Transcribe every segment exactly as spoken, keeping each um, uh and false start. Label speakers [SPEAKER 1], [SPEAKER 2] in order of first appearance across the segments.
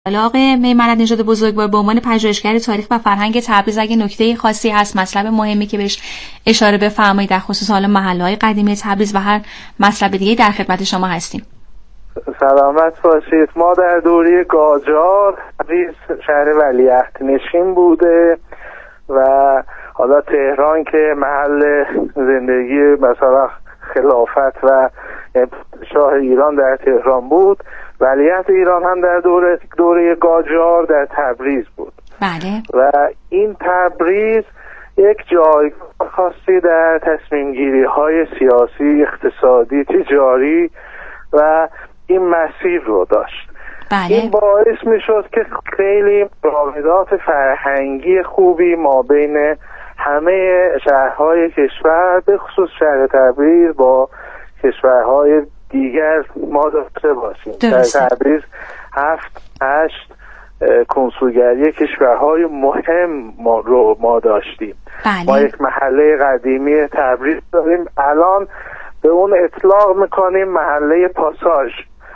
[SPEAKER 1] آقای میمند نژاد بزرگوار به عنوان پژوهشگر تاریخ و فرهنگ تبریز اگه نکته خاصی هست، مطلب مهمی که بهش اشاره بفرمایید در خصوص حالا محله‌های قدیمی تبریز و هر مطلب دیگه در خدمت شما هستیم.
[SPEAKER 2] سلامت باشید. ما در دوره قاجار تبریز شهر ولیعهد نشین بوده و حالا تهران که محل زندگی مثلا خلافت و شاه ایران در تهران بود، ولیعهد ایران هم در دوره دوره قاجار در تبریز بود.
[SPEAKER 1] بله.
[SPEAKER 2] و این تبریز یک جایگاه خاصی در تصمیم گیری های سیاسی، اقتصادی، تجاری و این مسیر رو داشت.
[SPEAKER 1] بله.
[SPEAKER 2] این باعث می شد که خیلی روابط فرهنگی خوبی ما بین همه شهرهای کشور به خصوص شهر تبریز با کشورهای دیگر ما داشته باشیم.
[SPEAKER 1] درسته.
[SPEAKER 2] در تبریز هفت هشت کنسولگری کشورهای مهم ما رو ما داشتیم.
[SPEAKER 1] بله.
[SPEAKER 2] ما یک محله قدیمی تبریز داریم، الان به اون اطلاق میکنیم محله پاساژ.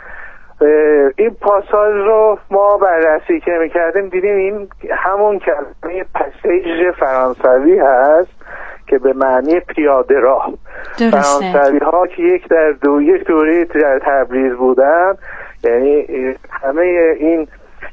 [SPEAKER 2] این پاساژ رو ما بررسی که میکردیم دیدیم این همون کلمه پسیژ فرانسوی هست که به معنی پیاده راه. فرانسوی ها که یک در دو یک دوره در تبریز بودن، یعنی همه این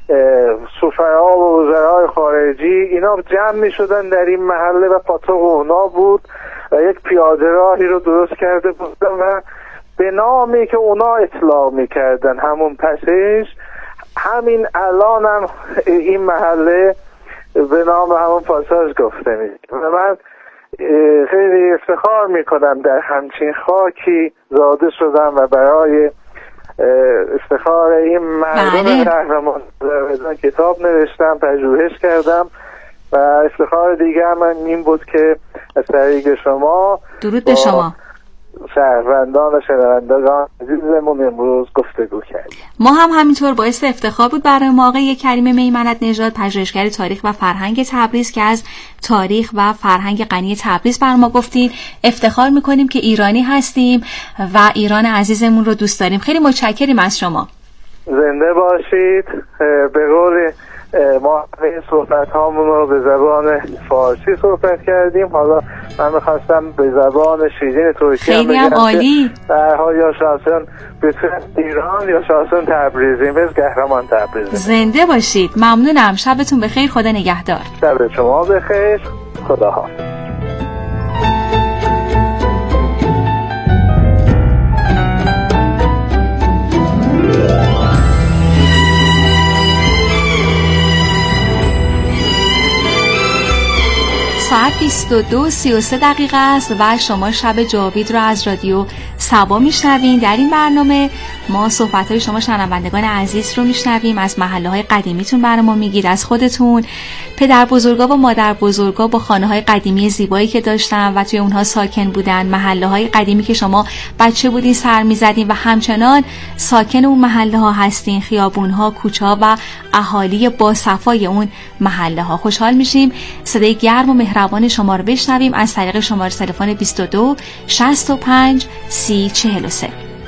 [SPEAKER 2] سفرا و وزرای خارجی اینا جمع می شدن در این محله و پاتوق اونا بود و یک پیاده راهی رو درست کرده بودن و به نامی که اونا اطلاق می کردن همون پسیج، همین الان هم این محله به نام همون پاساژ گفته می و من خیلی افتخار می کنم در همچین خاکی زاده شدم و برای افتخار این مردم قهرمان کتاب نوشتم، پژوهش کردم و افتخار دیگه من این بود که از طریق شما
[SPEAKER 1] درود به شما
[SPEAKER 2] شهروندان و شنوندگان عزیزمون امروز گفتگو کردیم.
[SPEAKER 1] ما هم همینطور باعث افتخار بود برای ما آقای کریم میمند نژاد، پژوهشگر تاریخ و فرهنگ تبریز که از تاریخ و فرهنگ غنی تبریز بر ما گفتین. افتخار میکنیم که ایرانی هستیم و ایران عزیزمون رو دوست داریم. خیلی متشکریم از شما.
[SPEAKER 2] زنده باشید. به قول ما این صحبت هامون رو به زبان فارسی صحبت کردیم، حالا من میخواستم به زبان شیرین ترکی
[SPEAKER 1] خیلی هم عالی.
[SPEAKER 2] در حال یا شاسون بسیار ایران یا شاسون تبریزی، مثل قهرمان تبریزی.
[SPEAKER 1] زنده باشید. ممنونم. شبتون بخیر. خدا نگهدار.
[SPEAKER 2] شب شما بخیر. خدا ها.
[SPEAKER 1] ساعت بیست و دو و سی و سه دقیقه است و شما شب جاوید رو از رادیو سبا میشنوین. در این برنامه ما صحبت‌های شما شنوندگان عزیز رو میشنویم، از محله‌های قدیمیتون برامون میگید، از خودتون، پدر بزرگا و مادر بزرگا با خانه‌های قدیمی زیبایی که داشتن و توی اونها ساکن بودن، محله‌های قدیمی که شما بچه بودین سر می‌زدین و همچنان ساکن اون محله‌ها هستین، خیابون‌ها، کوچه‌ها و اهالی با صفای اون محله‌ها. خوشحال میشیم صدای گرم و مهربان شما رو بشنویم از طریق شماره تلفن بیست و دو شصت و پنج سی چهل و سه.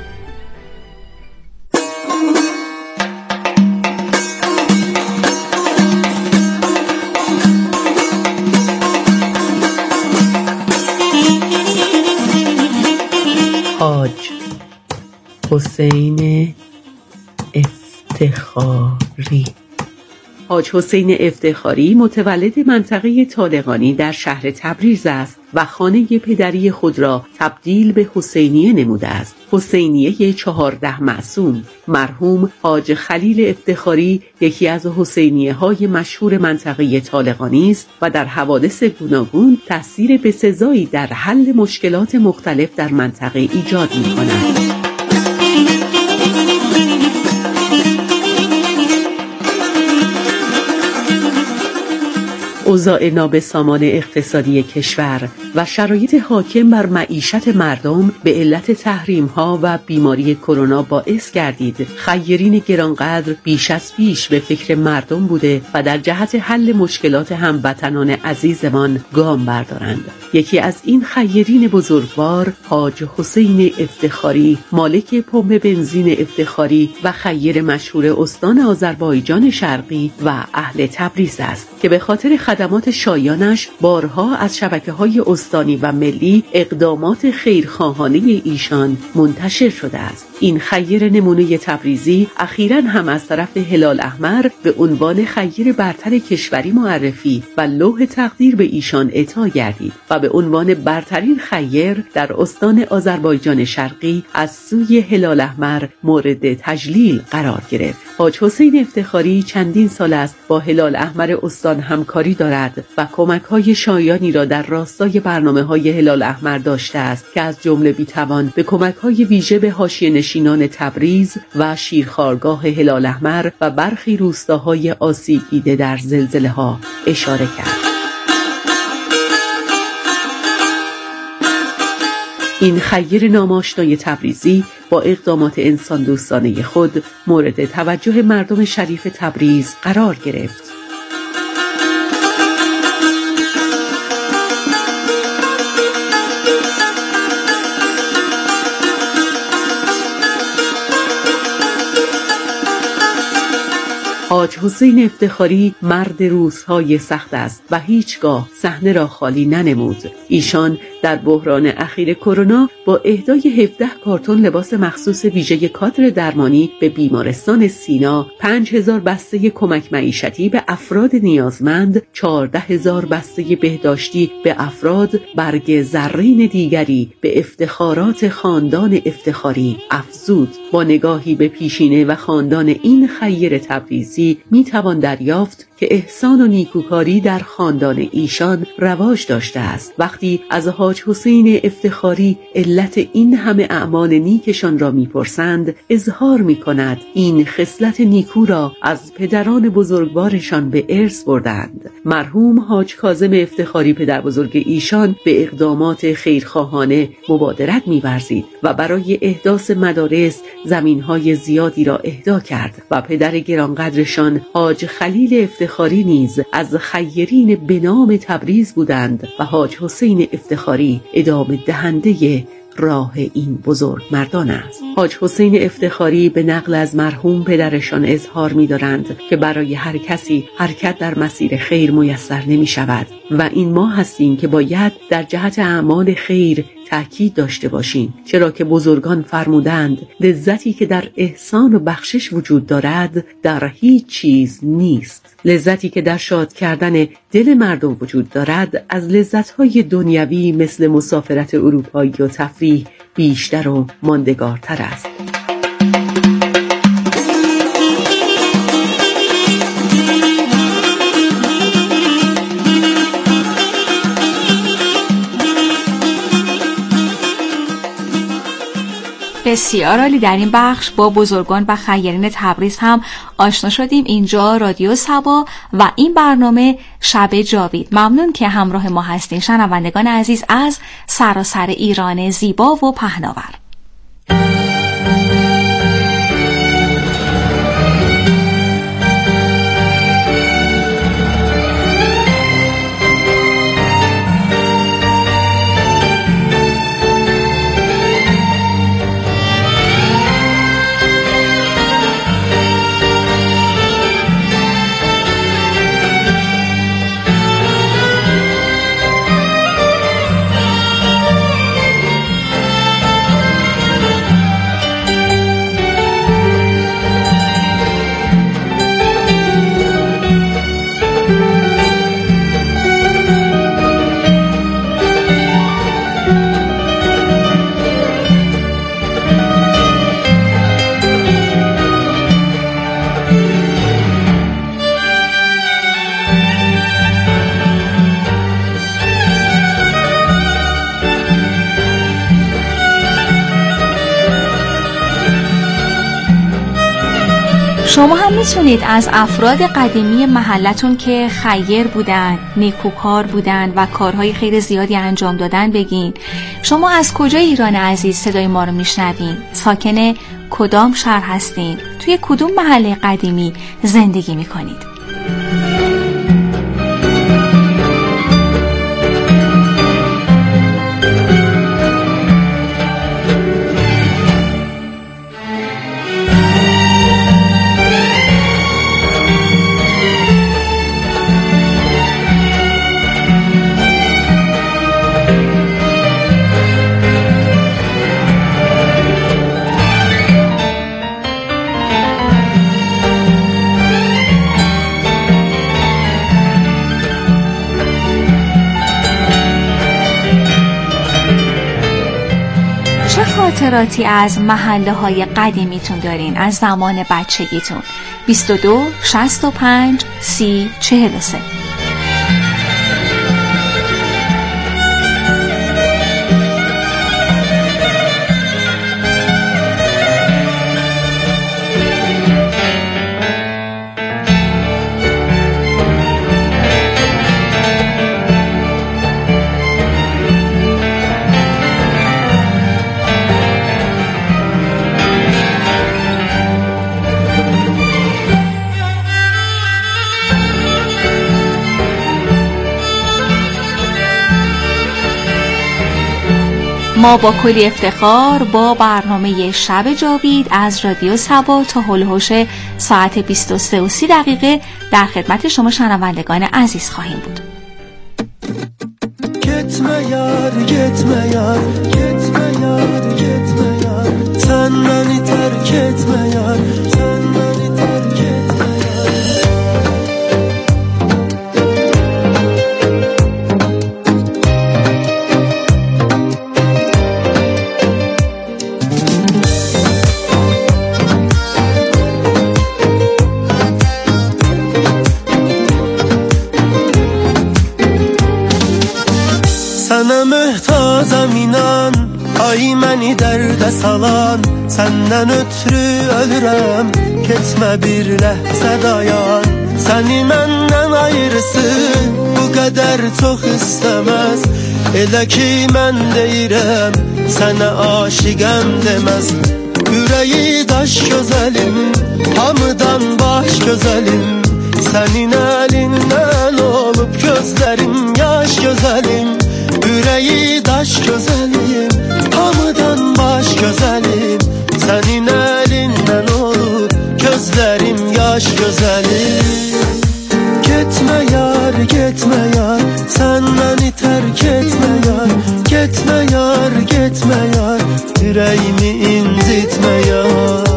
[SPEAKER 3] حاج حسین افتخاری. حاج حسین افتخاری متولد منطقه طالقانی در شهر تبریز است و خانه پدری خود را تبدیل به حسینیه نموده است. حسینیه چهارده معصوم. مرحوم حاج خلیل افتخاری یکی از حسینیه های مشهور منطقه طالقانی است و در حوادث گوناگون تأثیر بسزایی در حل مشکلات مختلف در منطقه ایجاد می کند. اوضاع نابسامان اقتصادی کشور و شرایط حاکم بر معیشت مردم به علت تحریم‌ها و بیماری کرونا باعث گردید خیرین گرانقدر بیش از پیش به فکر مردم بوده و در جهت حل مشکلات هموطنان عزیزمان گام بردارند. یکی از این خیرین بزرگوار حاج حسین افتخاری، مالک پمپ بنزین افتخاری و خیر مشهور استان آذربایجان شرقی و اهل تبریز است که به خاطر خدمات شایانش بارها از شبکه‌های استانی و ملی اقدامات خیرخواهانه ایشان منتشر شده است. این خیر نمونه تبریزی اخیراً هم از طرف هلال احمر به عنوان خیر برتر کشوری معرفی و لوح تقدیر به ایشان اعطا گردید و به عنوان برترین خیر در استان آذربایجان شرقی از سوی هلال احمر مورد تجلیل قرار گرفت. حاج حسین افتخاری چندین سال است با هلال احمر استان همکاری دارد و کمک‌های شایانی را در راستای برنامه‌های هلال احمر داشته است که از جمله بی‌توان به کمک‌های ویژه به حاشیه‌نشینان تبریز و شیرخوارگاه هلال احمر و برخی روستاهای آسیب دیده در زلزله‌ها اشاره کرد. این خیر ناماشنای تبریزی با اقدامات انسان دوستانه خود مورد توجه مردم شریف تبریز قرار گرفت. حاج حسین افتخاری مرد روزهای سخت است و هیچگاه صحنه را خالی ننمود. ایشان در بحران اخیر کرونا با اهدای هفده کارتن لباس مخصوص ویژه کادر درمانی به بیمارستان سینا، پنج هزار بسته کمک معیشتی به افراد نیازمند، چهارده هزار بسته بهداشتی به افراد، برگ زرین دیگری به افتخارات خاندان افتخاری افزود. با نگاهی به پیشینه و خاندان این خیر تبریزی می توان دریافت که احسان و نیکوکاری در خاندان ایشان رواج داشته است. وقتی از حاج حسین افتخاری علت این همه اعمال نیکشان را میپرسند، اظهار میکند این خصلت نیکو را از پدران بزرگوارشان به ارث بردند. مرحوم حاج کاظم افتخاری پدر بزرگ ایشان به اقدامات خیرخواهانه مبادرت می‌ورزید و برای احداث مدارس زمین‌های زیادی را اهدا کرد و پدر گرانقدرشان حاج خلیل افتخاری نیز از خیرین به نام تبریز بودند و حاج حسین افتخاری ادامه دهنده راه این بزرگ مردان است. حاج حسین افتخاری به نقل از مرحوم پدرشان اظهار می دارند که برای هر کسی حرکت در مسیر خیر میسر نمی شود و این ما هستیم که باید در جهت اعمال خیر تأکید داشته باشیم، چرا که بزرگان فرمودند لذتی که در احسان و بخشش وجود دارد در هیچ چیز نیست. لذتی که در شاد کردن دل مردم وجود دارد از لذت‌های دنیوی مثل مسافرت اروپایی و تفریح بیشتر و ماندگارتر است.
[SPEAKER 1] بسیار عالی. در این بخش با بزرگان و خیرین تبریز هم آشنا شدیم. اینجا رادیو صبا و این برنامه شب جاوید. ممنون که همراه ما هستین شنوندگان عزیز از سراسر ایران زیبا و پهناور. شما هم میتونید از افراد قدیمی محلتون که خیر بودن، نیکوکار بودن و کارهای خیلی زیادی انجام دادن بگین. شما از کجای ایران عزیز صدای ما رو میشنوین؟ ساکن کدام شهر هستین؟ توی کدوم محله قدیمی زندگی میکنید؟ خاطراتی از محله های قدیمیتون دارین از زمان بچگیتون؟ بیست و دو شصت و پنج سی چهل و سه. ما با کلی افتخار با برنامه شب جاوید از رادیو صبا تا هلوهوش ساعت بیست و سه و سی دقیقه در خدمت شما شنوندگان عزیز خواهیم بود.
[SPEAKER 4] Gitme yar, gitme yar, gitme yar, gitme yar. Sen beni terk etme yar, sen beni terk etme yar. Sana mühtazam inan, ay məni dərdə salan. Səndən ötürü ölürəm, keçmə bir ləhzə dayan. Səni məndən ayrısı bu qədər çox istəməz. Elə ki mən deyirəm, sənə aşiqəm deməz. Ürəyi daş gözəlim, hamıdan baş gözəlim. Sənin əlindən olub gözlərim yaş gözəlim. Yüreği daş güzelim, hamıdan baş güzelim. Senin elinden olup gözlerim yaş güzelim. Gitme yar, gitme yar, sen beni terk etme yar. Gitme yar, gitme yar, yüreğimi incitme yar.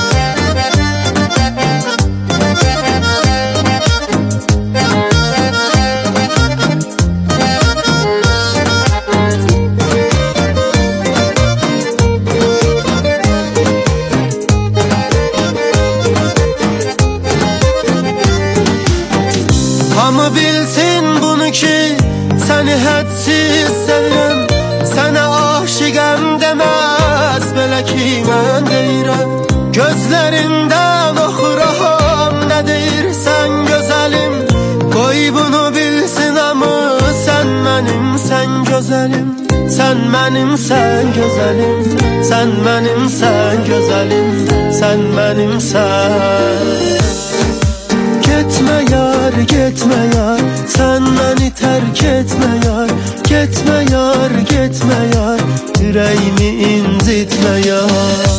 [SPEAKER 4] Hamı bilsin bunu ki səni hədsiz sevirəm. Sənə aşiqəm deməz, belə ki mən deyirəm. Gözlərindən oxuram, nə deyirsən gözəlim. Qoy bunu bilsin hamı, sən mənim, sən gözəlim. Sən mənim, sən gözəlim. Sən mənim, sən gözəlim. Sən mənim, sən. Gitme yar, gitme yar, sen beni terk etme yar. Gitme yar, gitme yar, yüreğimi incitme yar.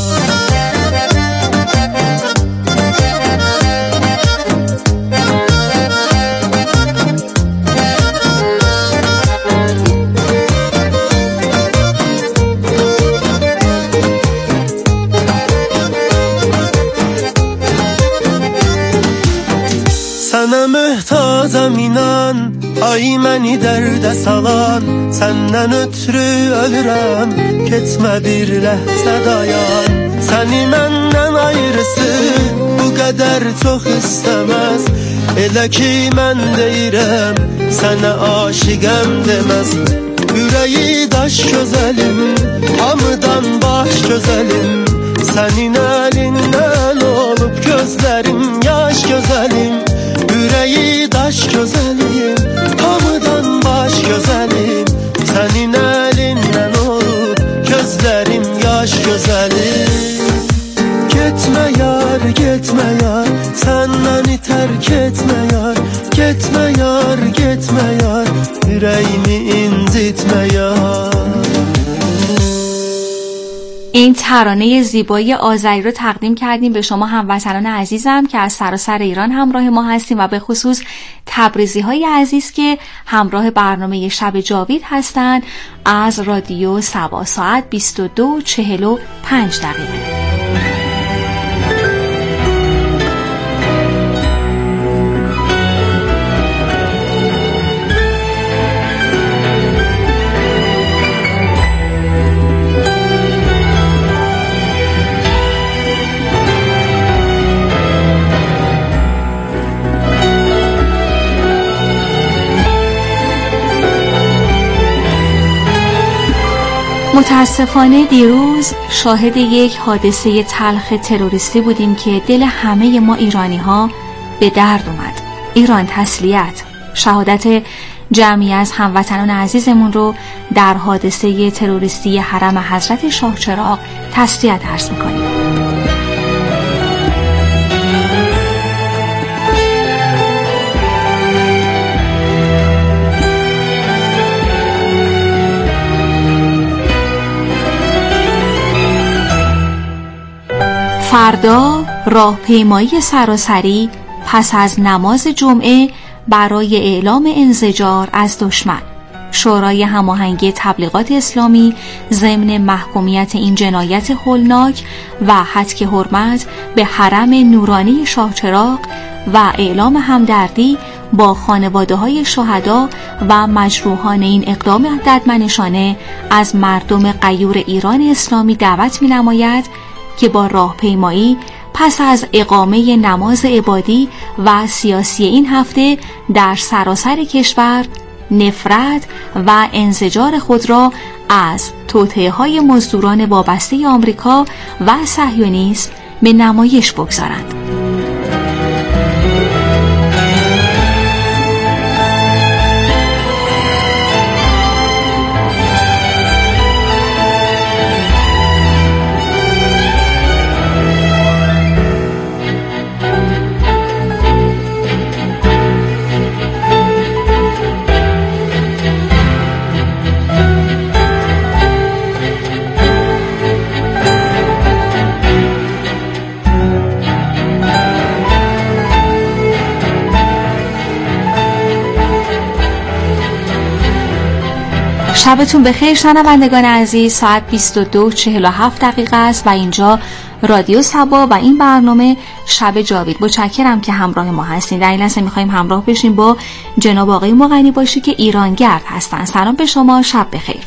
[SPEAKER 4] Sana mühtazam inan, ay məni dərdə salan. Səndən ötürü ölürəm, keçmə bir ləhzə dayan. Səni məndən ayrısı bu qədər çox istəməz. Elə ki mən deyirəm, sənə aşiqəm deməz. Yüreği daş gözəlim, hamıdan baş gözəlim. Sənin əlindən olub gözlərim baş gözəlim, ürəyi daş gözəlim, hamıdan baş gözəlim, sənin əlindən olur gözlərim yaş gözəlim. Getmə yar, getmə yar, sən məni tərk etmə yar, getmə yar, getmə yar, ürəyimi incitmə yar.
[SPEAKER 1] این ترانه زیبایی آذری رو تقدیم کردیم به شما هموطنان عزیزم که از سراسر ایران همراه ما هستیم و به خصوص تبریزی های عزیز که همراه برنامه شب جاوید هستند از رادیو سبا. ساعت بیست و دو و چهل و پنج دقیقه. متاسفانه دیروز شاهد یک حادثه تلخ تروریستی بودیم که دل همه ما ایرانی ها به درد اومد. ایران تسلیت. شهادت جمعی از هموطنان عزیزمون رو در حادثه تروریستی حرم حضرت شاه چراغ تسلیت عرض می‌کنیم. فردا راهپیمایی سراسری پس از نماز جمعه برای اعلام انزجار از دشمن. شورای هماهنگی تبلیغات اسلامی ضمن محکومیت این جنایت هولناک و هتک حرمت به حرم نورانی شاه چراغ و اعلام همدردی با خانواده‌های شهدا و مجروحان این اقدام ددمنشانه از مردم غیور ایران اسلامی دعوت می‌نماید که با راهپیمایی پس از اقامه نماز عبادی و سیاسی این هفته در سراسر کشور نفرت و انزجار خود را از توطئه‌های مزدوران وابسته آمریکا و صهیونیسم به نمایش بگذارند. شبتون بخیر شنوندگان عزیز. ساعت بیست و دو و چهل و هفت دقیقه است و اینجا رادیو سبا و این برنامه شب جاوید. متشکرم که همراه ما هستین. در این لحظه می‌خوایم همراه بشیم با جناب آقای مغنی باشی که ایرانگرد هستن. سلام به شما، شب بخیر.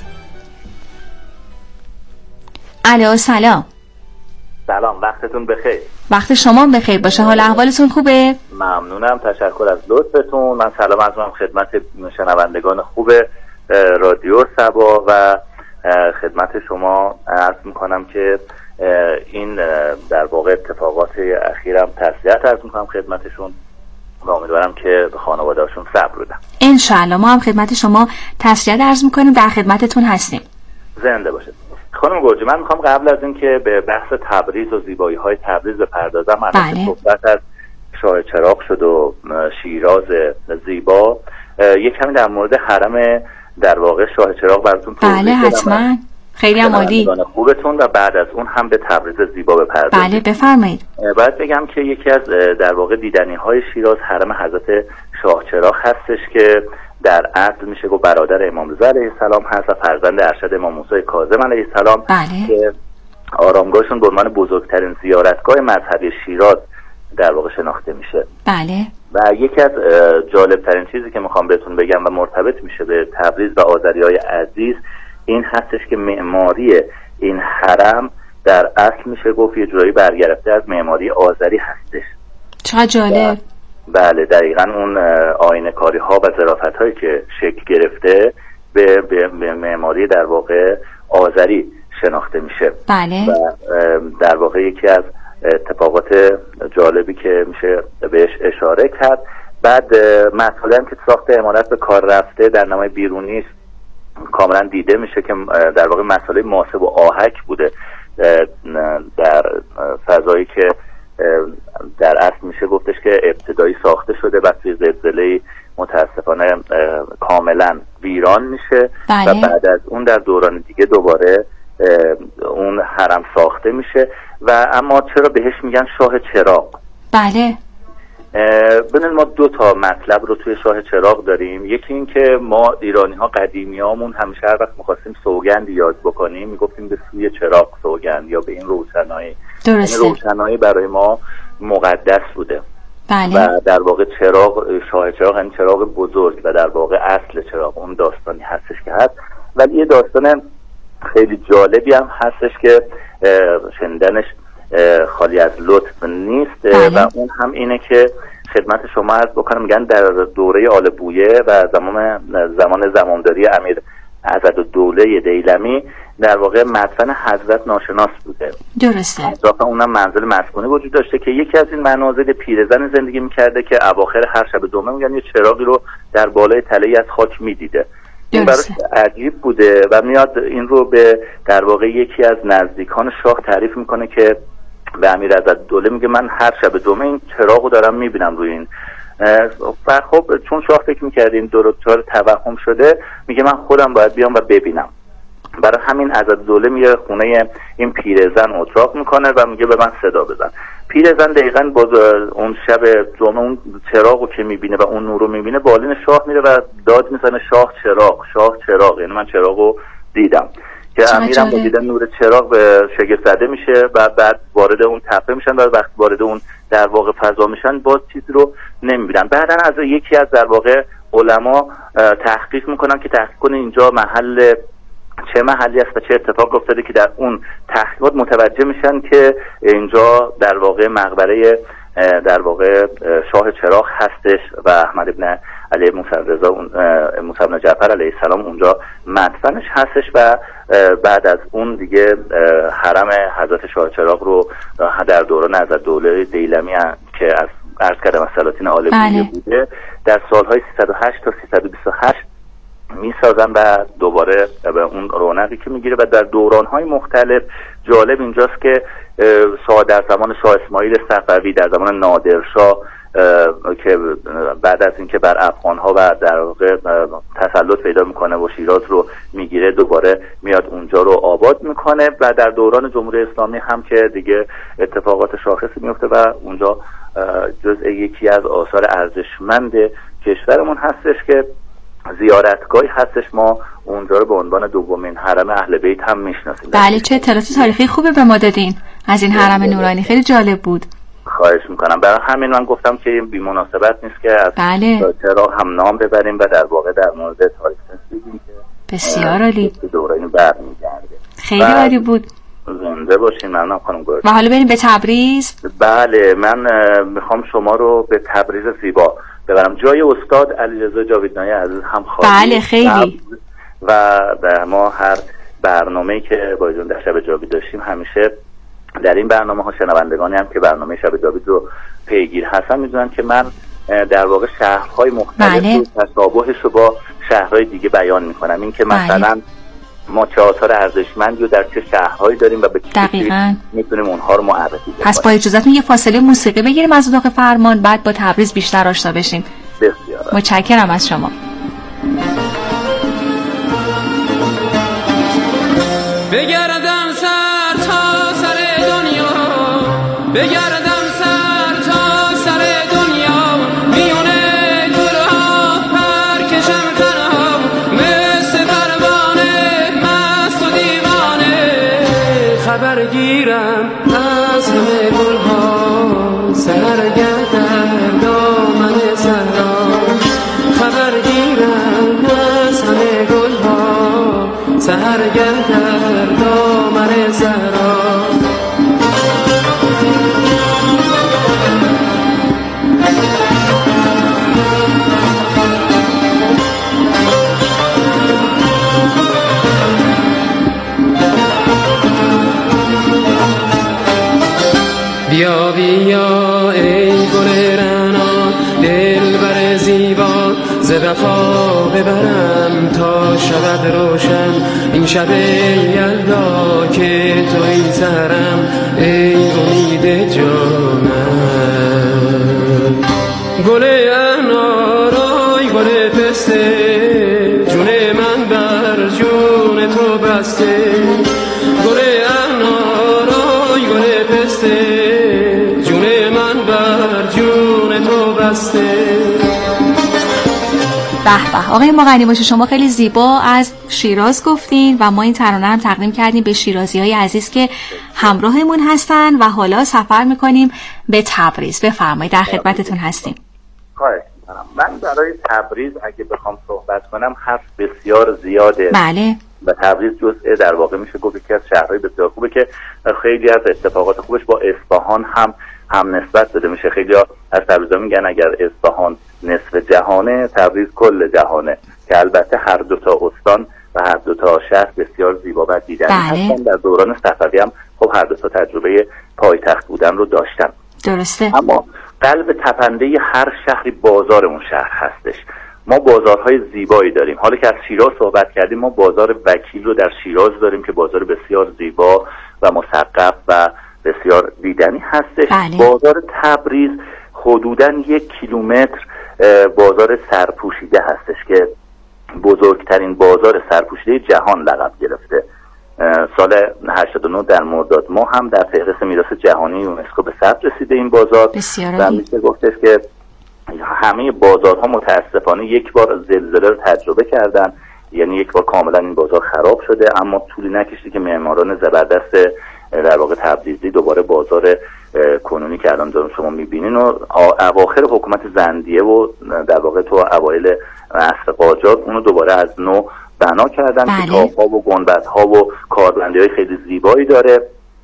[SPEAKER 1] الو سلام.
[SPEAKER 5] سلام، وقتتون بخیر.
[SPEAKER 1] وقت شما بخیر باشه. حال احوالتون خوبه؟
[SPEAKER 5] ممنونم، تشکر از لطفتون. من سلام عرض می‌کنم خدمت شنوندگان خوب رادیو سبا و خدمت شما عرض میکنم که این در واقع اتفاقات اخیرم تسلیت عرض میکنم خدمتشون و امیدوارم که به خانواده‌هاشون صبر بدن. انشاءالله.
[SPEAKER 1] ما هم خدمت شما تسلیت عرض میکنیم، در خدمتتون هستیم.
[SPEAKER 5] زنده باشید. خانم گرجی، من میخوام قبل از این که به بحث تبریز و زیبایی های تبریز بپردازم،
[SPEAKER 1] بله.
[SPEAKER 5] صحبت از شاه چراغ شد و شیراز زیبا، یک کمی در مورد حرم در واقع شاه چراغ براتون توضیح بدم.
[SPEAKER 1] بله حتما، خیلی عالی.
[SPEAKER 5] خوبتون و بعد از اون هم به تبریز زیبا بپردازیم.
[SPEAKER 1] بله بفرمایید.
[SPEAKER 5] باید بگم که یکی از در واقع دیدنی های شیراز حرم حضرت شاه چراغ هستش که در اصل میشه گفت برادر امام رضا علیه السلام هست و فرزند ارشد امام موسی کاظم علیه السلام.
[SPEAKER 1] بله.
[SPEAKER 5] که آرامگاهشون به عنوان بزرگترین زیارتگاه مذهبی شیراز در واقع شناخته میشه.
[SPEAKER 1] بله.
[SPEAKER 5] و یکی از جالبترین چیزی که میخوام بهتون بگم و مرتبط میشه به تبریز و آذریای عزیز این هستش که معماری این حرم در اصل میشه گفت یه جورایی برگرفته از معماری آذری هستش.
[SPEAKER 1] چقدر جالب.
[SPEAKER 5] بله دقیقاً اون آینه کاری ها و ظرافت هایی که شکل گرفته به, به, به معماری در واقع آذری شناخته میشه.
[SPEAKER 1] بله.
[SPEAKER 5] و در واقع یکی از اتفاقات جالبی که میشه بهش اشاره کرد. بعد مسئله هم که ساخت عمارت به کار رفته در نمای بیرونی کاملا دیده میشه که در واقع مسئله ماسه و آهک بوده در فضایی که در اصل میشه گفتش که ابتدایی ساخته شده و توی زلزله متاسفانه کاملا ویران میشه. بله. و بعد از اون در دوران دیگه دوباره اون هرم ساخته میشه. و اما چرا بهش میگن شاه چراغ؟
[SPEAKER 1] بله.
[SPEAKER 5] ببینید ما دو تا مطلب رو توی شاه چراغ داریم. یکی این که ما ایرانی ها قدیمی هامون همیشه هر وقت میخواستیم سوگند یاد بکنیم میگفتیم به سوی چراغ سوگند یا به این روشنایی.
[SPEAKER 1] درسته.
[SPEAKER 5] این روشنایی برای ما مقدس بوده.
[SPEAKER 1] بله.
[SPEAKER 5] و در واقع چراغ، شاه چراغ یعنی چراغ بزرگ و در واقع اصل چراغ اون داستانی هستش که هست. ولی یه داستان خیلی جالبی هم هستش که شنیدنش خالی از لطف نیست. بله. و اون هم اینه که خدمت شما عرض بکنم میگن در دوره آل بویه و زمان زمان زمانداری امیر عضدالدوله دیلمی در واقع مدفن حضرت ناشناس بوده.
[SPEAKER 1] درسته.
[SPEAKER 5] اضافه اونم منزل مسکونی وجود داشته که یکی از این منازل پیرزن زندگی میکرده که اواخر هر شب جمعه میگن یه چراغی رو در بالای تله‌ای از خاک میدیده. این براش عجیب بوده و میاد این رو به در واقع یکی از نزدیکان شاه تعریف میکنه که به امیر عضدالدوله میگه من هر شب جمعه این چراغو دارم میبینم روی این. و خب چون شاه فکر میکرد این دکتر توهم شده میگه من خودم باید بیام و ببینم. برای همین عضدالدوله میره خونه این پیرزن اتراق میکنه و میگه به من صدا بزن. پیرزن دقیقاً باز اون شب جمعه اون چراغو که میبینه و اون نور رو میبینه بالین شاه میره و داد میزنه شاه چراغ، شاه چراغ، یعنی من چراغو دیدم. که امیرم با دیدن نور چراغ به شگفت زده میشه و بعد وارد اون تپه میشن و وقتی وارد اون در واقع فضا میشن باز چیزی رو نمیبینن. بعدن از یکی از در واقع علما تحقیق میکنن که تحقیق کنه اینجا محل چه محلی است و چه اتفاق افتاده که در اون تحقیقات متوجه میشن که اینجا در واقع مقبره در واقع شاه چراغ هستش و احمد ابن علی موسی رضا موسی بن جعفر علیه السلام اونجا مدفنش هستش. و بعد از اون دیگه حرم حضرت شاه چراغ رو در دوران عضدالدوله دیلمی که از عرض کردم از سلاطین آل بویه بوده در سالهای سیصد و هشت تا سیصد و بیست و هشت میسازن و دوباره به اون رونقی که میگیره. و در دورانهای مختلف جالب اینجاست که در زمان شاه اسماعیل صفوی، در زمان نادرشاه که بعد از اینکه بر افغانها و در واقع تسلط پیدا میکنه و شیراز رو میگیره دوباره میاد اونجا رو آباد میکنه. و در دوران جمهوری اسلامی هم که دیگه اتفاقات شاخصی میفته و اونجا جزء یکی از آثار ارزشمند کشورمون هستش که زیارتگاهی هستش. ما اونجا رو به عنوان دومین حرم اهل بیت هم میشناسیم.
[SPEAKER 1] بله، چه اطلاعات تاریخی خوبی به ما دادین از این حرم نورانی، خیلی جالب بود.
[SPEAKER 5] خواهش میکنم. برای همین من گفتم که این بی مناسبت نیست که از
[SPEAKER 1] بله.
[SPEAKER 5] چراغ هم نام ببریم و در واقع در مورد تاریخ بگیم که
[SPEAKER 1] بسیار عالی،
[SPEAKER 5] دورانی برمیگرده.
[SPEAKER 1] خیلی عالی بود.
[SPEAKER 5] زنده باشین. ممنونم خانم گرد.
[SPEAKER 1] و حالا بریم به تبریز.
[SPEAKER 5] بله، من میخوام شما رو به تبریز زیبا ببرم. جای استاد علیرضا جاویدنایی عزیز هم خواهی.
[SPEAKER 1] بله خیلی.
[SPEAKER 5] و در ما هر برنامه‌ای که با ایشون در شب جاوید داشتیم همیشه در این برنامه ها شنوندگانی هم که برنامه شب جاوید رو پیگیر هستن میدونن که من در واقع شهرهای مختلف
[SPEAKER 1] بله.
[SPEAKER 5] و تشابهش رو با شهرهای دیگه بیان میکنم. این که مثلا
[SPEAKER 1] بله.
[SPEAKER 5] ما چه آثار ارزشمندی رو در چه شهرهایی داریم و به چه میتونیم اونها رو معرفی کنیم.
[SPEAKER 1] پس با اجازهتون یه فاصله موسیقی بگیریم از اتاق فرمان، بعد با تبریز بیشتر آشنا بشیم.
[SPEAKER 5] بسیار
[SPEAKER 1] متشکرم از شما.
[SPEAKER 6] بگردم سر تا سر دنیا، بگردم سر تا سر دنیا، میونه گلها پر کشم تنها، مثل پروانه مست و دیوانه، خبر گیرم از همه گلها، سرگردم دامن سرها، خبر گیرم دلبر زیبا ز وفا ببرم تا شود روشن این شب یلدا که توی سرم ای امید جانم. گل انارای گل پسته جون من بر جون تو بسته. گل انارای گل پسته جون من بر جون تو بسته.
[SPEAKER 1] به به آقای مغنی باشه، شما خیلی زیبا از شیراز گفتین و ما این ترانه هم تقدیم کردیم به شیرازی‌های عزیز که همراهمون هستن و حالا سفر میکنیم به تبریز. بفرمایید، در خدمتتون هستیم.
[SPEAKER 5] خواهش می‌کنم. من برای تبریز اگه بخوام صحبت کنم حرف بسیار زیاده.
[SPEAKER 1] بله.
[SPEAKER 5] و تبریز جزء در واقع میشه گفت یکی از شهرهای بسیار خوبه که خیلی از اتفاقات خوبش با اصفهان هم هم نسبت داده میشه. خیلی از تبریزا میگن اگر اصفهان نصف جهانه، تبریز کل جهانه، که البته هر دو تا استان و هر دو تا شهر بسیار زیبا و دیدنی هستن. در دوران صفوی هم خب هر دو تا تجربه پایتخت بودن رو داشتن.
[SPEAKER 1] درسته.
[SPEAKER 5] اما قلب تپنده هر شهری بازار اون شهر هستش. ما بازارهای زیبایی داریم. حالا که از شیراز صحبت کردیم، ما بازار وکیل رو در شیراز داریم که بازار بسیار زیبا و مثقف و بسیار دیدنی هستش.
[SPEAKER 1] بله.
[SPEAKER 5] بازار تبریز حدوداً یک کیلومتر بازار سرپوشیده هستش که بزرگترین بازار سرپوشیده جهان لقب گرفته. سال هشتاد و نه در مرداد ما هم در فهرست میراث جهانی یونسکو به ثبت رسیده این بازار. و میشه گفتش که همه بازارها متاسفانه یک بار زلزله رو تجربه کردن، یعنی یک بار کاملا این بازار خراب شده، اما طولی نکشید که معماران زبردست در واقع تبریزی دوباره بازار کنونی که الان دارم شما میبینین و اواخر حکومت زندیه و در واقع تو اوایل عصر قاجار اونو دوباره از نو بنا کردن.
[SPEAKER 1] بله.
[SPEAKER 5] که تاق‌ها و گنبدها و کاربندی‌های خیلی زیبایی داره،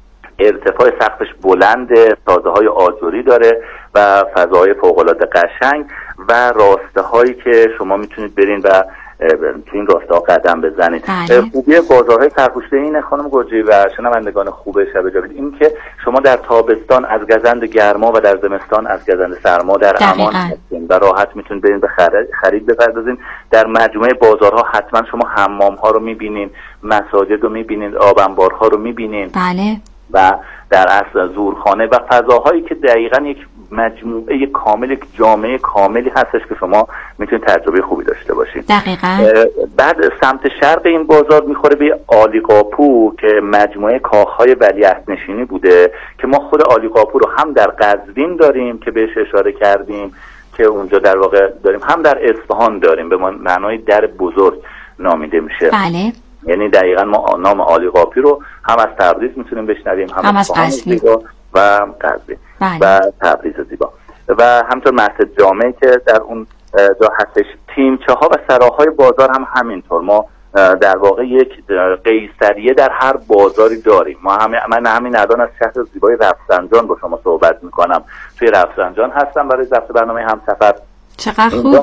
[SPEAKER 5] ارتفاع سقفش بلنده، سازه های آجوری داره و فضاهای فوق‌العاده قشنگ و راسته هایی که شما میتونید برین و تو این راسته ها قدم بزنید.
[SPEAKER 1] بله.
[SPEAKER 5] خوبی بازارهای سرپوشیده اینه خانم گرجی و شنوندگان خوب شب جاوید، این که شما در تابستان از گزند گرما و در زمستان از گزند سرما در
[SPEAKER 1] دقیقا.
[SPEAKER 5] امان هستین و راحت میتونید برین به خرید بپردازین. در مجموعه بازارها حتما شما حمام ها رو میبینین، مساجد رو میبینین، آب انبارها رو میبینین.
[SPEAKER 1] بله.
[SPEAKER 5] و در اصل زورخانه و فضاهایی که دقیقاً یک مجموعه کامل، یک جامعه کاملی هستش که شما میتونید تجربه خوبی داشته باشید.
[SPEAKER 1] دقیقاً.
[SPEAKER 5] بعد سمت شرق این بازار میخوره به آلیقاپو که مجموعه کاخهای ولیعهدنشینی بوده که ما خود آلیقاپو رو هم در قزوین داریم که بهش اشاره کردیم که اونجا در واقع داریم، هم در اصفهان داریم، به معنای در بزرگ نامیده میشه.
[SPEAKER 1] بله.
[SPEAKER 5] یعنی دقیقاً ما نام آلیقاپی رو هم از تبریز میتونیم بشنویم، هم,
[SPEAKER 1] هم از قزوین
[SPEAKER 5] و قزوین
[SPEAKER 1] بله.
[SPEAKER 5] و تبریز زیبا و همطور مسجد جامعی که در اون جا هستش. تیمچه ها و سراهای بازار هم همینطور. ما در واقع یک قیصریه در هر بازاری داریم. ما همه من همین الان از شهر زیبای رفسنجان با شما صحبت میکنم. توی رفسنجان هستم برای ضبط برنامه همسفر.
[SPEAKER 1] چقدر خوب.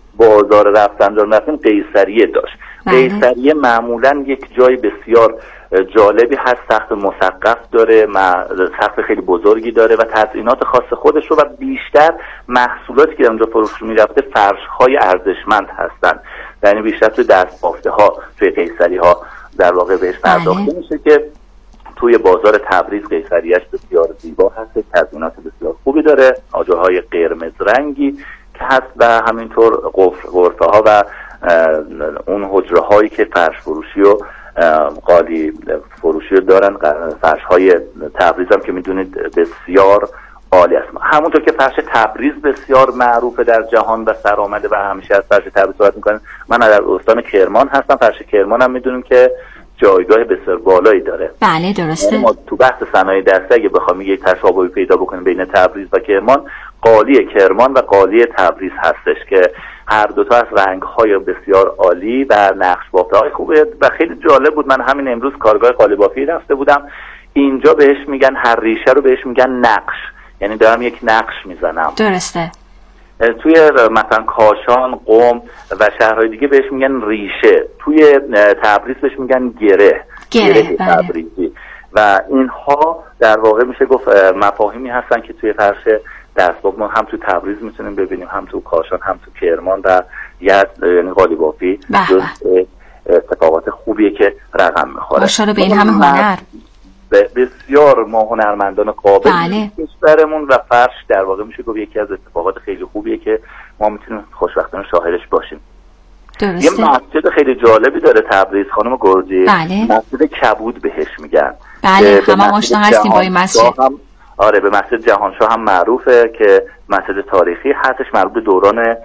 [SPEAKER 5] بازار رفسنجان رفتیم قیصریه داشت. قیصریه معمولا یک جای بسیار جالبی هست، سقف مثقف داره، سقف خیلی بزرگی داره و تزئینات خاص خودش رو و بیشتر محصولاتی که اونجا فروش میرفته فرش‌های ارزشمند هستن، یعنی بیشتر توی دست بافته ها توی قیصری ها در واقع بهش پرداخته میشه که توی بازار تبریز قیصریه‌اش بسیار زیبا هست، تزئینات بسیار خوبی داره، آجرهای قرمز رنگی که هست و همینطور غرفه ها و اون حجره هایی که فرش فروشی و قالی فروشی رو دارن. فرش های تبریز هم که میدونید بسیار عالی است. همونطور که فرش تبریز بسیار معروفه در جهان و سر آمده و همیشه از فرش تبریز صحبت میکنن. من در استان کرمان هستم. فرش کرمان هم میدونیم که جایگاه بسیار بالایی داره.
[SPEAKER 1] بله درسته.
[SPEAKER 5] ما تو بحث صنایع دستی اگه بخوام یک تشابهی پیدا بکنیم بین تبریز و کرمان، قالی کرمان و قالی تبریز هستش که هر دوتا از رنگ‌های بسیار عالی و نقش بافته‌های خوبه و خیلی جالب بود. من همین امروز کارگاه قالی بافی رفته بودم، اینجا بهش میگن هر ریشه رو بهش میگن نقش، یعنی دارم یک نقش میزنم.
[SPEAKER 1] درسته.
[SPEAKER 5] توی مثلا کاشان، قم و شهرهای دیگه بهش میگن ریشه، توی تبریز بهش میگن گره
[SPEAKER 1] گره,
[SPEAKER 5] گره تبریزی و اینها در واقع میشه گفت مفاهیمی هستن که توی فرش دستباف ما هم تو تبریز میتونیم ببینیم، هم تو کاشان، هم تو کرمان و یزد، یعنی قالیبافی. جز اتفاقات خوبیه که رقم میخوره.
[SPEAKER 1] ماشاءالله به این همه هنر.
[SPEAKER 5] بسیار ما هنرمندان قابل
[SPEAKER 1] بله.
[SPEAKER 5] کشورمون و فرش در واقع میشه گفت یکی از اتفاقات خیلی خوبیه که ما میتونیم خوشبختانه شاهدش باشیم.
[SPEAKER 1] درسته.
[SPEAKER 5] یه مسجد خیلی جالبی داره تبریز خانم گرجی.
[SPEAKER 1] بله.
[SPEAKER 5] مسجد کبود بهش میگن.
[SPEAKER 1] بله همه آشنا هستیم با این مسجد.
[SPEAKER 5] هم آره به مسجد جهانشاه هم معروفه که مسجد تاریخی هستش، مربوط به دوران